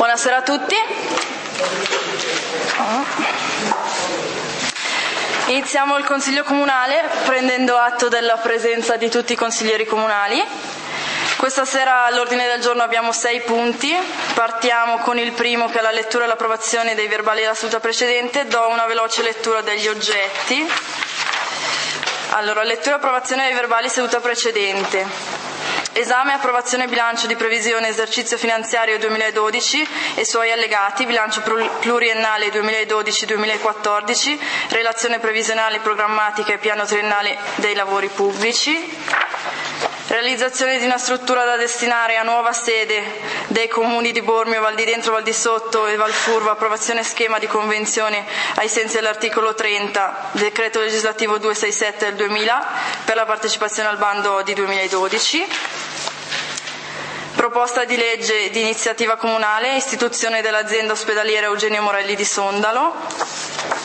Buonasera a tutti. Iniziamo il Consiglio Comunale prendendo atto della presenza di tutti i consiglieri comunali. Questa sera all'ordine del giorno abbiamo 6 punti. Partiamo con il primo, che è la lettura e l'approvazione dei verbali della seduta precedente. Do una veloce lettura degli oggetti. Allora, lettura e approvazione dei verbali seduta precedente. Esame e approvazione bilancio di previsione esercizio finanziario 2012 e suoi allegati, bilancio pluriennale 2012-2014, relazione previsionale programmatica e piano triennale dei lavori pubblici. Realizzazione di una struttura da destinare a nuova sede dei comuni di Bormio, Val di Dentro, Val di Sotto e Valfurva, approvazione schema di convenzione ai sensi dell'articolo 30, decreto legislativo 267 del 2000 per la partecipazione al bando di 2012. Proposta di legge di iniziativa comunale, istituzione dell'azienda ospedaliera Eugenio Morelli di Sondalo.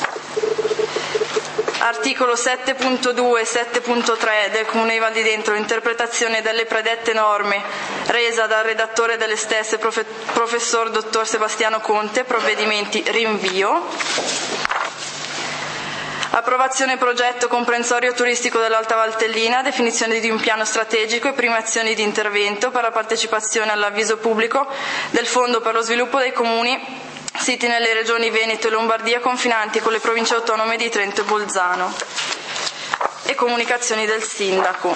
Articolo 7.2 e 7.3 del Comune di Val di Dentro, interpretazione delle predette norme resa dal redattore delle stesse, professor dottor Sebastiano Conte, provvedimenti rinvio. Approvazione progetto comprensorio turistico dell'Alta Valtellina, definizione di un piano strategico e prime azioni di intervento per la partecipazione all'avviso pubblico del Fondo per lo sviluppo dei comuni siti nelle regioni Veneto e Lombardia confinanti con le province autonome di Trento e Bolzano. E comunicazioni del sindaco.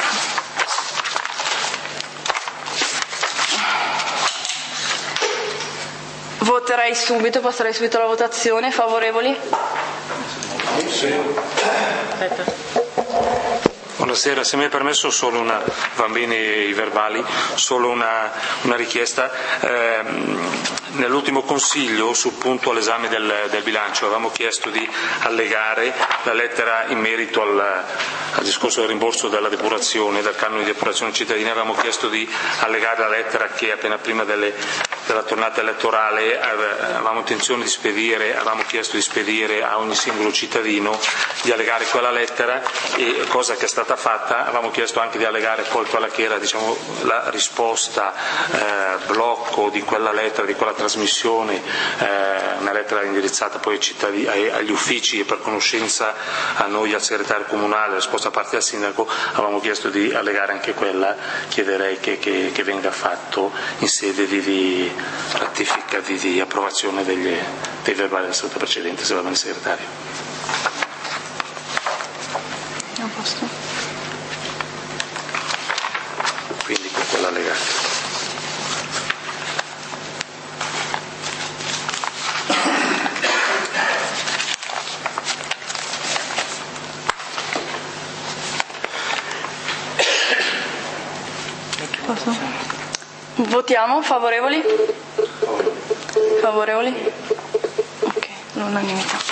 Voterei subito, passerei subito alla votazione. Favorevoli? Sì. Buonasera, se mi è permesso solo va bene i verbali, solo una richiesta. Nell'ultimo consiglio sul punto all'esame del bilancio avevamo chiesto di allegare la lettera in merito al discorso del rimborso della depurazione, del canone di depurazione cittadina. Avevamo chiesto di allegare la lettera che appena prima della tornata elettorale avevamo intenzione di spedire, avevamo chiesto di spedire a ogni singolo cittadino, di allegare quella lettera, e cosa che è stata fatta. Avevamo chiesto anche di allegare poi quella che era, diciamo, la risposta blocco di quella lettera, di quella trasmissione, una lettera indirizzata poi agli uffici e per conoscenza a noi, al segretario comunale, la risposta a parte del sindaco. Avevamo chiesto di allegare anche quella. Chiederei che venga fatto in sede di ratifica, di approvazione dei verbali della seduta precedente, se va bene il segretario. A posto. Quindi con quella allegata. Votiamo, favorevoli? Favorevoli? Ok, l'unanimità.